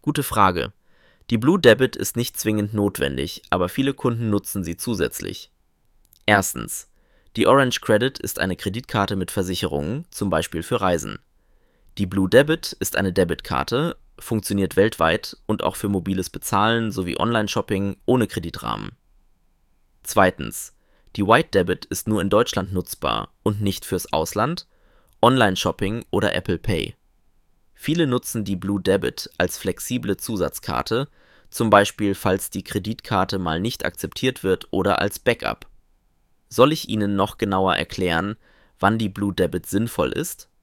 Gute Frage. Die Blue Debit ist nicht zwingend notwendig, aber viele Kunden nutzen sie zusätzlich. Erstens. Die Orange Credit ist eine Kreditkarte mit Versicherungen, zum Beispiel für Reisen. Die Blue Debit ist eine Debitkarte, funktioniert weltweit und auch für mobiles Bezahlen sowie Online-Shopping ohne Kreditrahmen. Zweitens. Die White Debit ist nur in Deutschland nutzbar und nicht fürs Ausland, Online-Shopping oder Apple Pay. Viele nutzen die Blue Debit als flexible Zusatzkarte, zum Beispiel falls die Kreditkarte mal nicht akzeptiert wird oder als Backup. Soll ich Ihnen noch genauer erklären, wann die Blue Debit sinnvoll ist?